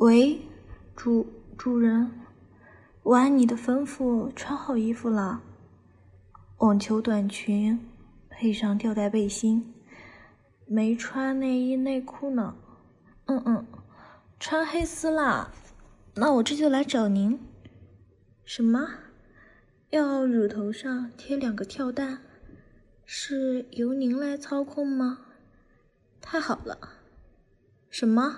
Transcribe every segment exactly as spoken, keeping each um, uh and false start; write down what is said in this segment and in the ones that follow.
喂，主主人，我按你的吩咐穿好衣服了。网球短裙配上吊带背心，没穿内衣内裤呢。嗯嗯，穿黑丝啦。那我这就来找您。什么？要乳头上贴两个跳蛋？是由您来操控吗？太好了。什么？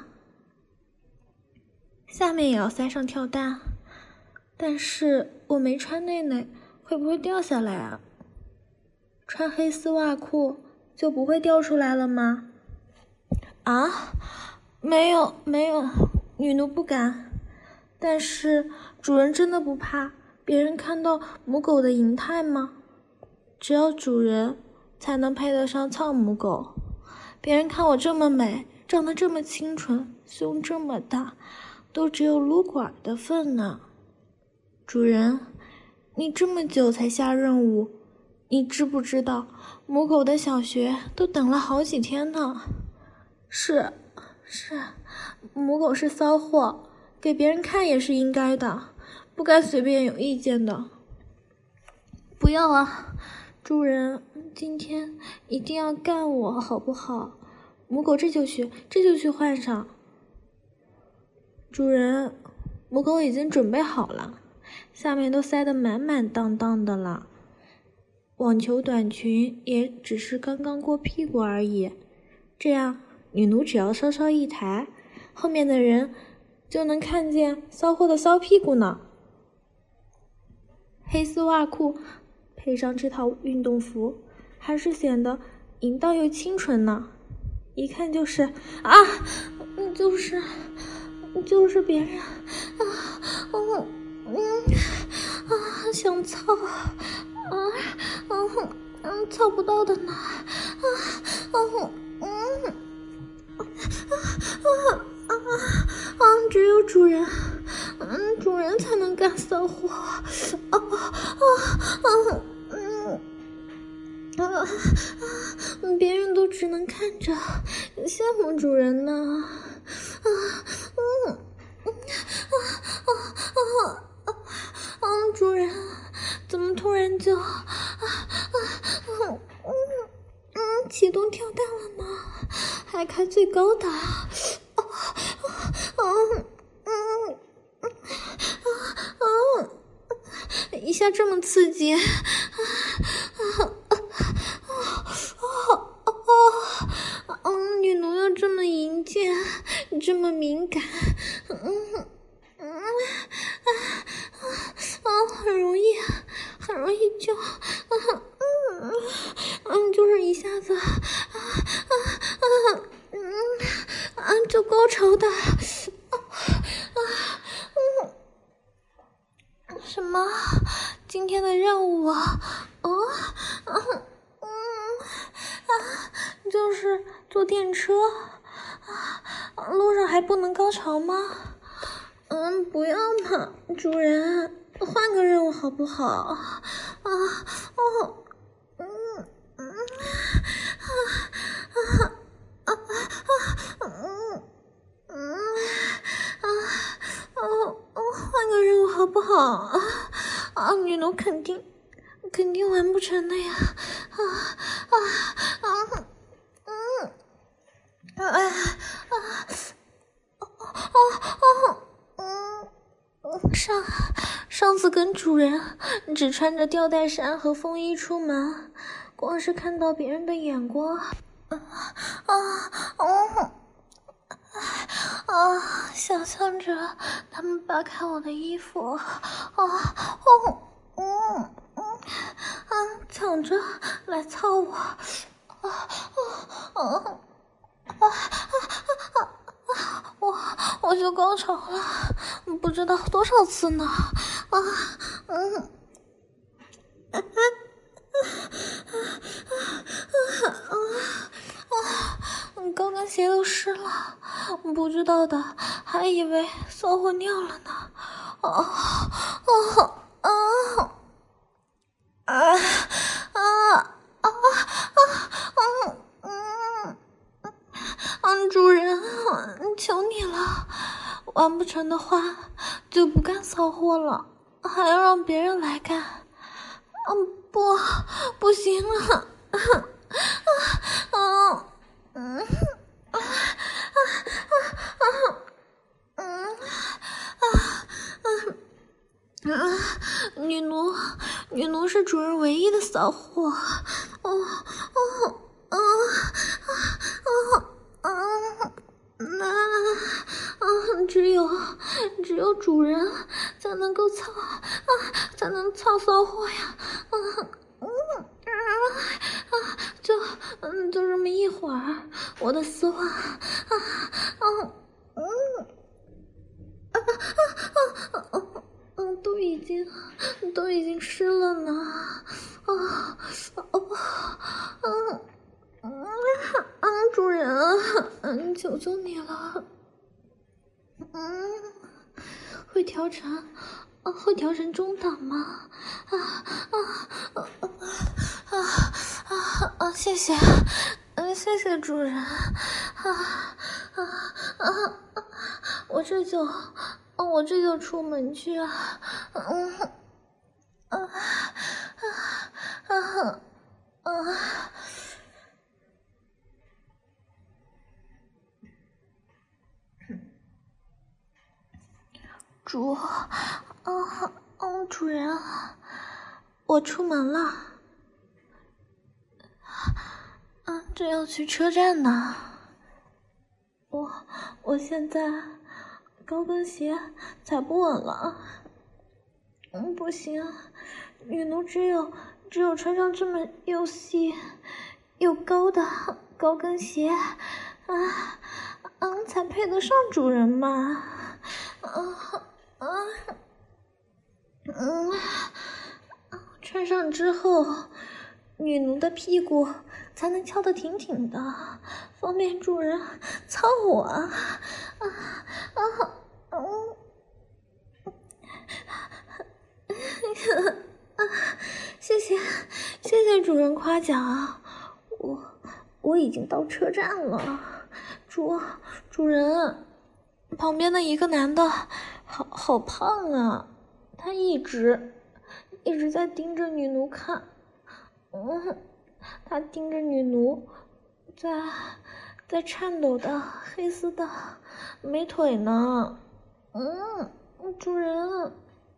下面也要塞上跳蛋？但是我没穿内内，会不会掉下来啊？穿黑丝袜裤就不会掉出来了吗？啊，没有没有，女奴不敢。但是主人真的不怕别人看到母狗的淫态吗？只有主人才能配得上操母狗。别人看我这么美，长得这么清纯，胸这么大，都只有撸管的份呢。主人，你这么久才下任务，你知不知道母狗的小学都等了好几天呢？是是，母狗是骚货，给别人看也是应该的，不该随便有意见的。不要啊，主人，今天一定要干我好不好？母狗这就去，这就去换上。主人，母狗已经准备好了，下面都塞得满满当当的了。网球短裙也只是刚刚过屁股而已，这样女奴只要稍稍一抬，后面的人就能看见骚货的骚屁股呢。黑丝袜裤配上这套运动服，还是显得淫荡又清纯呢。一看就是啊，就是就是别人啊，嗯嗯啊，想操啊，嗯嗯，操不到的呢，啊嗯嗯啊啊啊！只有主人，嗯，主人才能干骚货，啊啊啊嗯。啊啊！别人都只能看着，羡慕主人呢。啊嗯啊啊啊啊啊！主人，怎么突然就啊啊嗯嗯嗯启动跳蛋了呢？还开最高的啊啊啊嗯嗯啊啊！一下这么刺激啊啊！嗯，女奴又这么淫贱，这么敏感，嗯嗯啊啊，很容易，很容易就，嗯嗯嗯，就是一下子，啊啊啊嗯啊就高潮的，啊啊嗯，什么？今天的任务啊？哦，嗯。啊，就是坐电车啊，路上还不能高潮吗？嗯，不要嘛，主人，换个任务好不好？啊，哦，嗯嗯啊啊啊啊嗯嗯啊哦哦，换个任务好不好？啊啊，女奴肯定肯定完不成的呀！啊啊啊嗯啊啊啊啊嗯上上次跟主人只穿着吊带衫和风衣出门，光是看到别人的眼光，啊啊嗯啊，想象着他们扒开我的衣服，啊哦嗯。啊，抢着来操我！啊啊啊啊啊啊！我我就高潮了，不知道多少次呢！啊嗯啊啊啊啊啊！高跟鞋都湿了，不知道的还以为骚货尿了呢！啊啊啊！啊啊啊啊嗯嗯嗯，主人，求你了， 完不成的话就不干骚货了，还要让别人来干。嗯，不，不行了。嗯嗯啊啊啊嗯啊啊啊！女奴，女奴是主人唯一的骚货。哦哦哦哦哦！那啊，只有只有主人才能够操啊，才能操骚货呀！啊嗯啊啊，就嗯就这么一会儿，我的丝袜啊啊嗯啊啊啊啊嗯，都已经都已经湿了呢！啊哦嗯。嗯啊，主人，嗯，求求你了，嗯，会调成，啊，会调成中档吗？啊啊啊啊啊啊！谢谢，嗯，谢谢主人，啊啊啊！我这就，我这就出门去啊，嗯啊啊啊啊！主，嗯嗯，主人，我出门了，嗯，正要去车站呢。我我现在高跟鞋踩不稳了，嗯，不行，女奴只有只有穿上这么又细又高的高跟鞋，啊，嗯，才配得上主人嘛，啊。啊，嗯，穿上之后，女奴的屁股才能翘得挺挺的，方便主人操我啊啊啊！嗯，啊，谢谢谢谢主人夸奖，我我已经到车站了，主主人，旁边的一个男的。好好胖啊！他一直一直在盯着女奴看，嗯，他盯着女奴在在颤抖的黑丝的美腿呢。嗯，主人，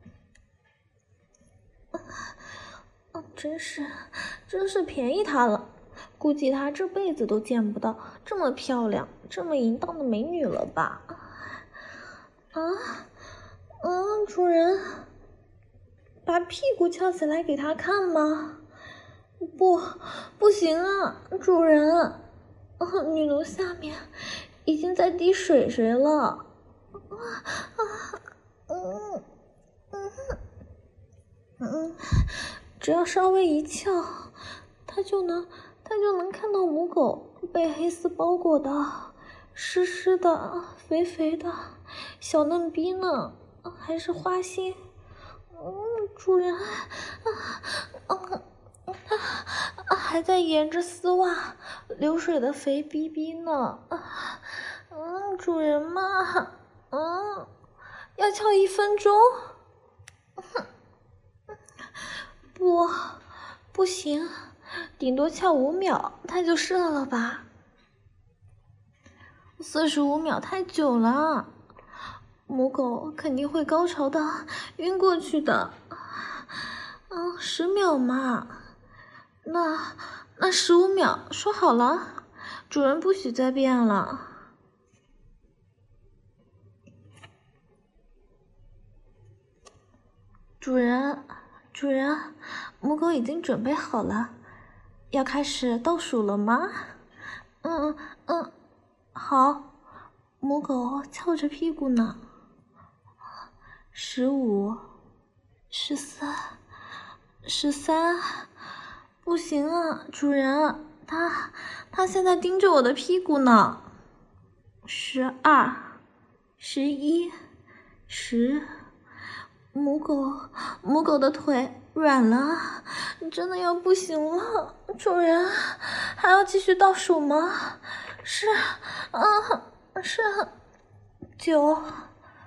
啊，真是真是便宜他了，估计他这辈子都见不到这么漂亮、这么淫荡的美女了吧？啊！嗯，主人，把屁股翘起来给他看吗？不，不行啊，主人，哦，女奴下面已经在滴水水了。啊啊，嗯嗯嗯，只要稍微一翘，他就能他就能看到母狗被黑丝包裹的湿湿的、肥肥的小嫩逼呢。还是花心，嗯，主人，啊啊啊，还在沿着丝袜流水的肥逼逼呢，啊，嗯，主人嘛，嗯，要翘一分钟，不，不行，顶多翘五秒，他就射了吧，四十五秒太久了。母狗肯定会高潮的晕过去的，嗯，十秒嘛，那那十五秒，说好了，主人不许再变了。主人，主人，母狗已经准备好了，要开始倒数了吗？嗯嗯嗯，好，母狗翘着屁股呢。十五，十四，十三，不行啊，主人，他他现在盯着我的屁股呢。十二，十一，十，母狗母狗的腿软了，真的要不行了，主人，还要继续倒数吗？是，啊，是，九。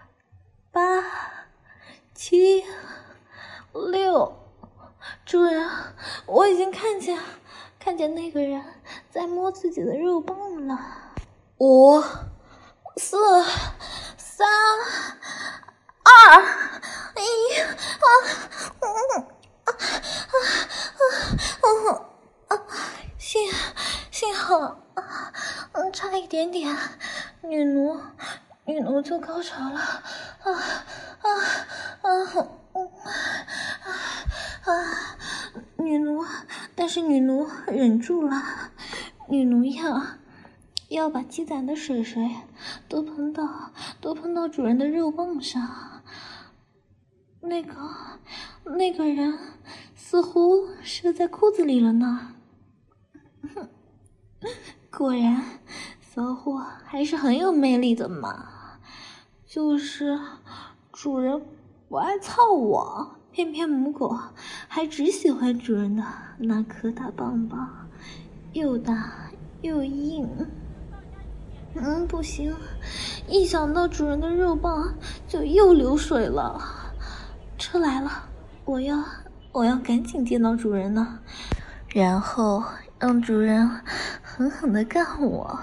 八、七、六，主人，我已经看见看见那个人在摸自己的肉棒了。五、四、三、二、一，啊，嗯啊啊啊啊！幸幸好，啊，嗯，差一点点，女奴女奴就高潮了，啊啊啊！嗯啊啊！女奴，但是女奴忍住了，女奴要要把积攒的水水都喷到都喷到主人的肉棒上。那个那个人似乎是在裤子里了呢。果然，骚货还是很有魅力的嘛。就是主人不爱操我，偏偏母狗还只喜欢主人的那颗大棒棒，又大又硬。嗯，不行，一想到主人的肉棒就又流水了。车来了，我要我要赶紧见到主人呢，然后让主人狠狠地干我。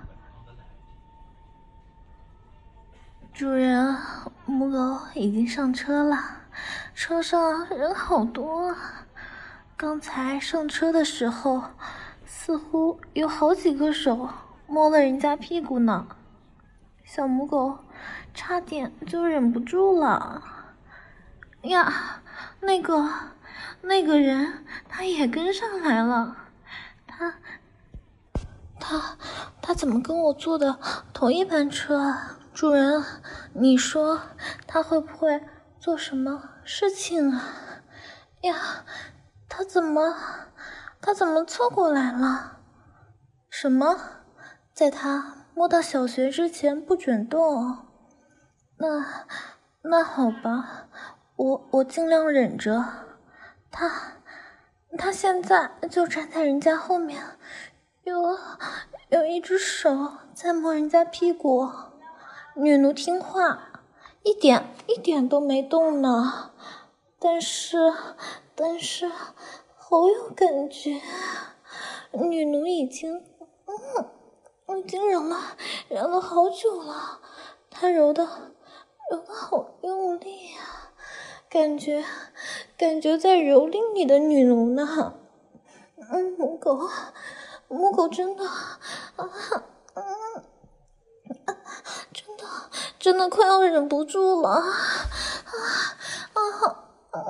主人，母狗已经上车了，车上人好多。刚才上车的时候，似乎有好几个手摸了人家屁股呢。小母狗差点就忍不住了。呀，那个那个人他也跟上来了，他他他怎么跟我坐的同一班车啊？主人，你说他会不会做什么事情啊？呀，他怎么他怎么凑过来了？什么？在他摸到小穴之前不准动？那那好吧，我我尽量忍着。他他现在就站在人家后面，有有一只手在摸人家屁股。女奴听话，一点一点都没动呢，但是但是好有感觉。女奴已经嗯，已经忍了忍了好久了，她揉的揉的好用力啊，感觉感觉在蹂躏你的女奴呢。嗯，母狗母狗真的啊嗯啊真的真的快要忍不住了啊啊啊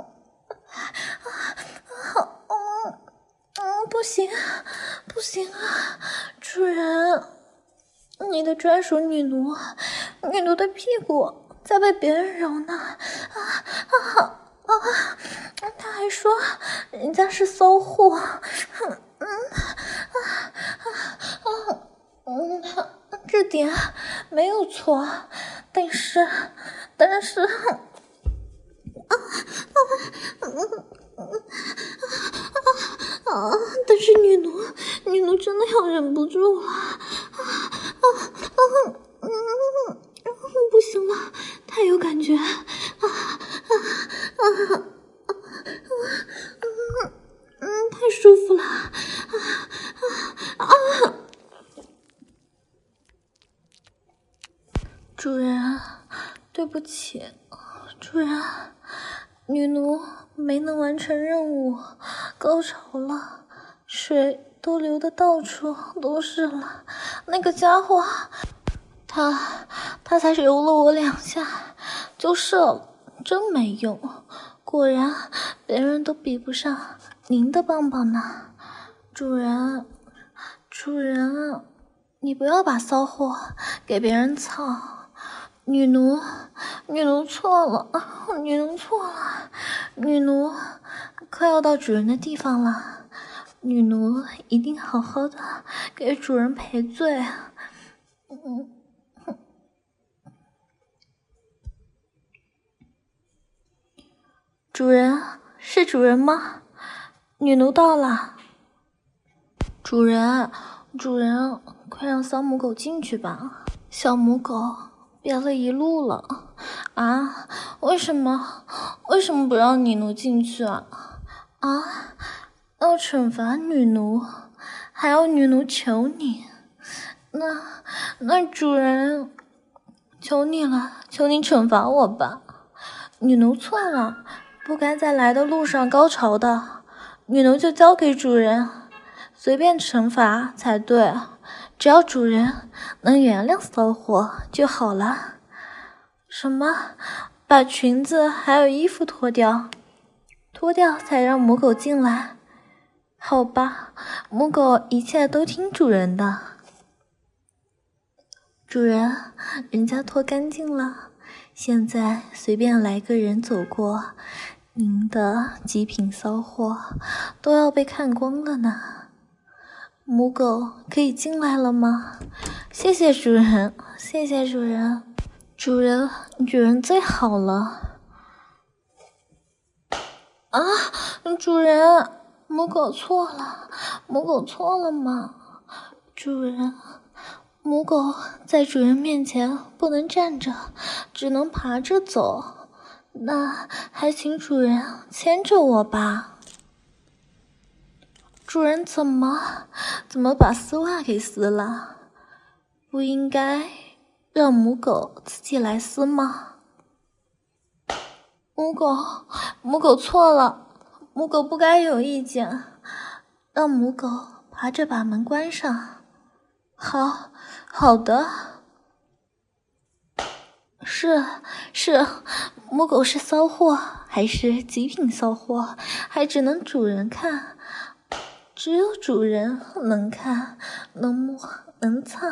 啊啊啊！不行不行啊，主人，你的专属女奴女奴的屁股在被别人揉呢啊啊啊！他还说人家是骚货，嗯嗯啊啊啊嗯，这点没有错，但是但是啊啊啊啊啊！但是女奴女奴真的要忍不住了啊啊啊嗯嗯不行了，太有感觉啊啊啊啊！嗯嗯，太舒服了啊啊啊！主人，对不起，主人，女奴没能完成任务，高潮了，水都流得到处都是了。那个家伙，他他才揉了我两下就射了，真没用。果然，别人都比不上您的棒棒呢。主人，主人，你不要把骚货给别人操。女奴，女奴错了，女奴错了，女奴快要到主人的地方了，女奴一定好好的给主人赔罪。嗯。主人，是主人吗？女奴到了。主人，主人，快让小母狗进去吧。小母狗憋了一路了， 啊，为什么？为什么不让女奴进去啊？啊，要惩罚女奴，还要女奴求你。那那主人，求你了，求你惩罚我吧。女奴错了，不该在来的路上高潮的，女奴就交给主人，随便惩罚才对。只要主人能原谅骚货就好了。什么？把裙子还有衣服脱掉，脱掉才让母狗进来？好吧，母狗一切都听主人的。主人，人家脱干净了，现在随便来个人走过，您的极品骚货都要被看光了呢。母狗可以进来了吗？谢谢主人，谢谢主人，主人，主人最好了。啊，主人，母狗错了，母狗错了吗？主人，母狗在主人面前不能站着，只能爬着走。那还请主人牵着我吧。主人怎么怎么把丝袜给撕了？不应该让母狗自己来撕吗？母狗，母狗错了，母狗不该有意见，让母狗爬着把门关上。好，好的。是是，母狗是骚货，还是极品骚货，还只能主人看。只有主人能看，能摸，能擦。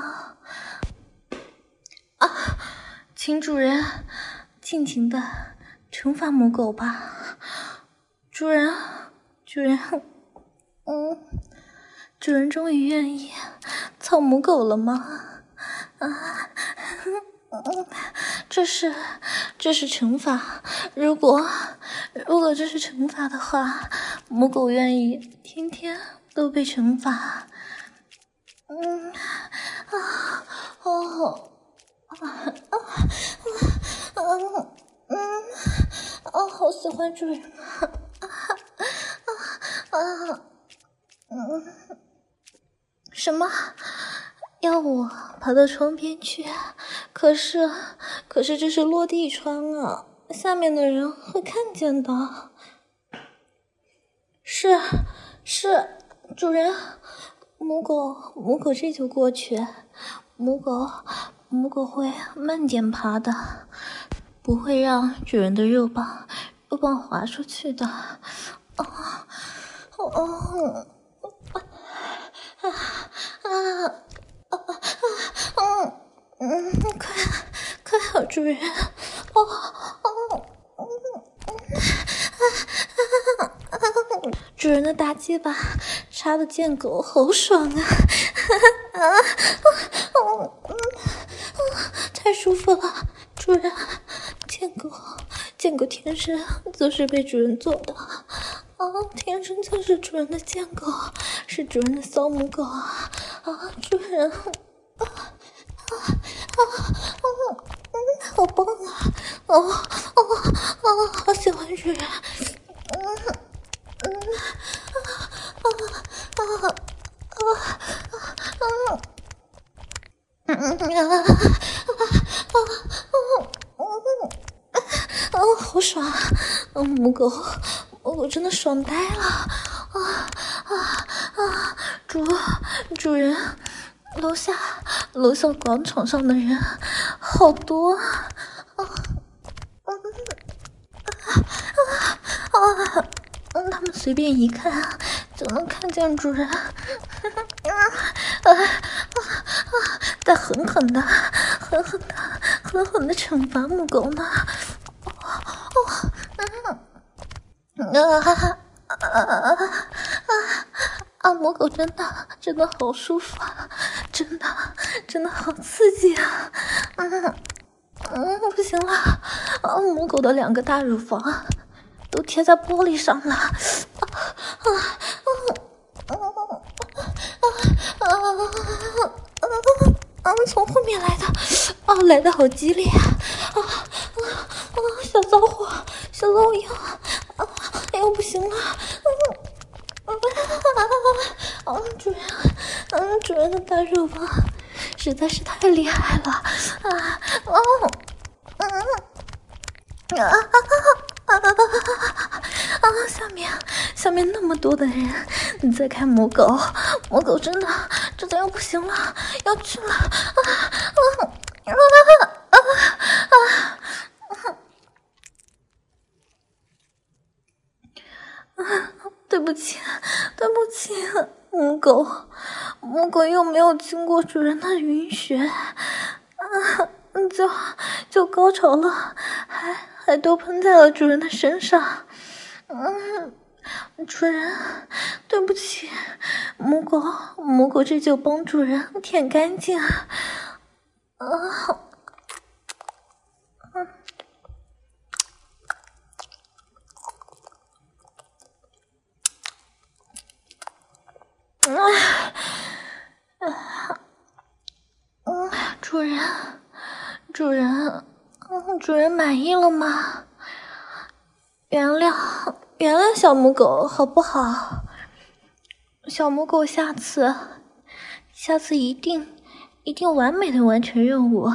啊，请主人尽情的惩罚母狗吧。主人，主人，嗯，主人终于愿意操母狗了吗？啊，嗯，这是这是惩罚。如果如果这是惩罚的话，母狗愿意天天都被惩罚。嗯啊哦啊啊啊嗯啊，好喜欢主人啊啊啊嗯，什么？要我爬到窗边去？可是可是这是落地窗啊，下面的人会看见的。是是，主人，母狗母狗这就过去。母狗母狗会慢点爬的，不会让主人的肉棒肉棒滑出去的。哦哦啊啊啊啊嗯，快快好，主人！哦哦嗯啊啊！主人的大鸡巴插的贱狗好爽啊！啊哦嗯啊，太舒服了，主人！贱狗，贱狗天生就是被主人做的啊，天生就是主人的贱狗，是主人的骚母狗啊！啊，主人！啊啊啊啊！嗯，好棒啊！哦哦哦，好喜欢主人！嗯嗯啊啊啊啊啊！嗯啊啊啊啊！哦，好爽啊！嗯，母狗，母狗真的爽呆了！啊啊啊！主主人，楼下楼下广场上的人好多啊！啊啊啊啊！嗯，他们随便一看就能看见主人，啊啊啊啊！在狠狠的、狠狠的、狠狠的惩罚母狗呢！哦哦，嗯啊啊啊啊！啊，母狗真的真的好舒服啊，真的真的好刺激啊！嗯嗯，不行了，啊，母狗的两个大乳房都贴在玻璃上了，啊啊啊啊啊啊啊！从后面来的，啊，来的好激烈啊！啊啊小骚货，小骚货要啊，哎呦不行了，嗯啊，主人，嗯，主人的大肉棒实在是太厉害了啊！哦，嗯啊啊啊啊啊！下面下面那么多的人，你再看母狗，母狗真的真的要不行了，要去了啊啊啊啊啊！啊，对不起，对不起，母狗，母狗又没有经过主人的允许，啊，就就高潮了，还还都喷在了主人的身上。嗯，主人，对不起，母狗，母狗这就帮主人舔干净。啊，嗯。啊，嗯，主人，主人，嗯，主人满意了吗？原谅，原谅小母狗好不好？小母狗下次，下次一定，一定完美的完成任务。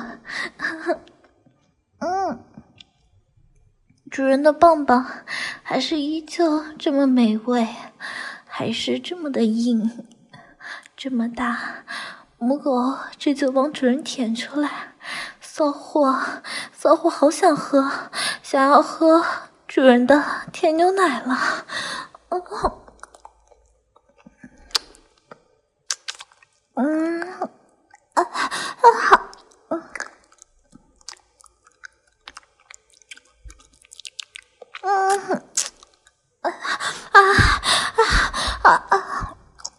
嗯，主人的棒棒还是依旧这么美味。还是这么的硬，这么大，母狗这就帮主人舔出来。骚货，骚货好想喝，想要喝主人的甜牛奶了。哦，嗯，啊啊好，嗯嗯啊啊啊啊！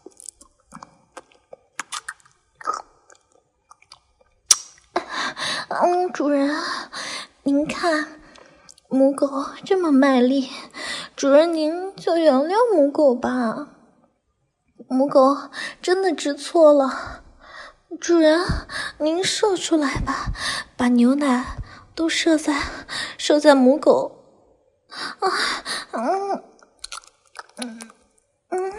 嗯，主人，您看，母狗这么卖力，主人您就原谅母狗吧。母狗真的知错了，主人您射出来吧，把牛奶都射在射在母狗。啊，嗯嗯嗯，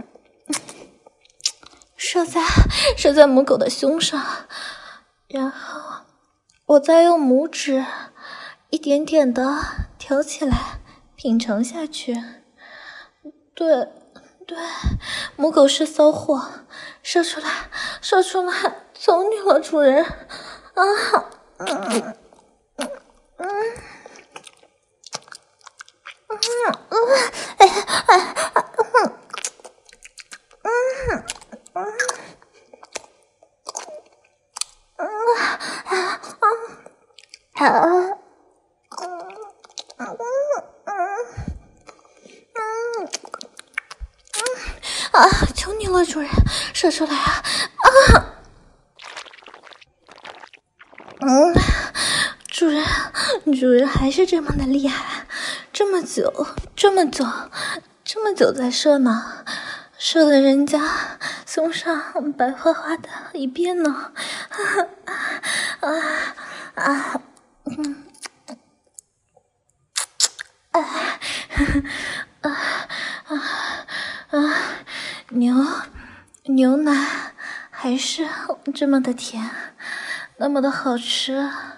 射在射在母狗的胸上，然后我再用拇指一点点的挑起来品尝下去。对对，母狗是骚货，射出来射出来，求你了，主人啊！嗯嗯嗯嗯嗯哎哎嗯嗯嗯嗯啊啊！求你了，主人，射出来啊！啊！嗯，主人，主人还是这么的厉害，这么久，这么久，这么久在射呢，射的人家胸上白花花的一片呢。啊啊啊！嗯。啊啊啊啊！牛牛奶还是这么的甜，那么的好吃啊！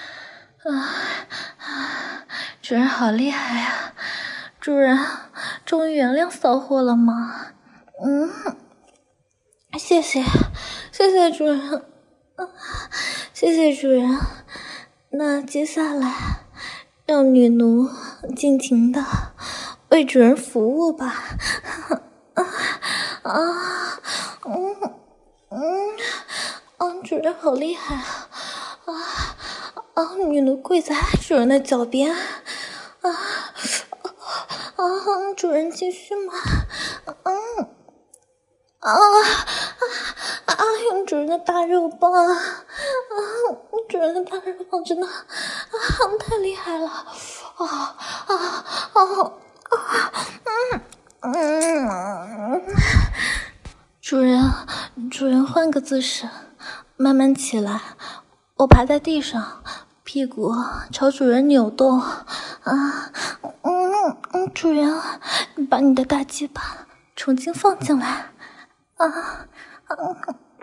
啊，主人好厉害啊！主人终于原谅骚货了吗？嗯，谢谢谢谢主人，啊，谢谢主人。那接下来让女奴尽情的为主人服务吧。啊啊嗯嗯啊！主人好厉害啊！啊啊！女奴跪在主人的脚边。啊啊！主人继续吗？嗯啊啊啊！用主人的大肉棒啊！主人的大肉棒真的啊太厉害了！啊啊啊啊！嗯嗯，主人，主人换个姿势，慢慢起来。我爬在地上，屁屁股朝主人扭动。啊，嗯嗯，主人，你把你的大鸡巴重新放进来。啊，嗯，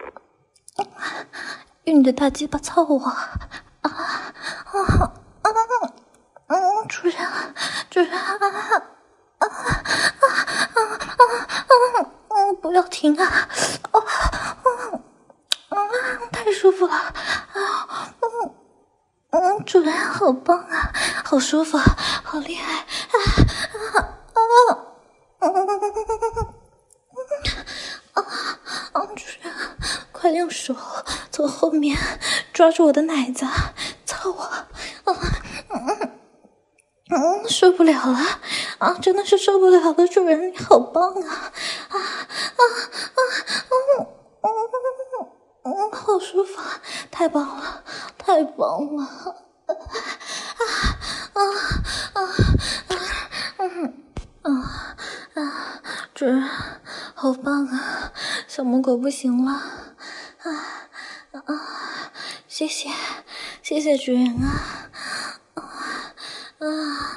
用你的大鸡巴操我。啊啊啊！嗯，主人，主人，啊啊啊啊啊！嗯，不要停啊！哦，嗯嗯，太舒服了啊！嗯嗯，主人好棒啊，好舒服，好厉害啊啊啊！嗯啊啊！主人，快用手从后面抓住我的奶子，操我！啊嗯嗯，受不了了啊！真的是受不了了，主人你好棒啊！啊啊啊！嗯嗯嗯，好舒服，太棒了，太棒了！啊啊啊啊！嗯啊啊！主人好棒啊！小母狗不行了啊啊！谢谢谢谢主人啊啊啊！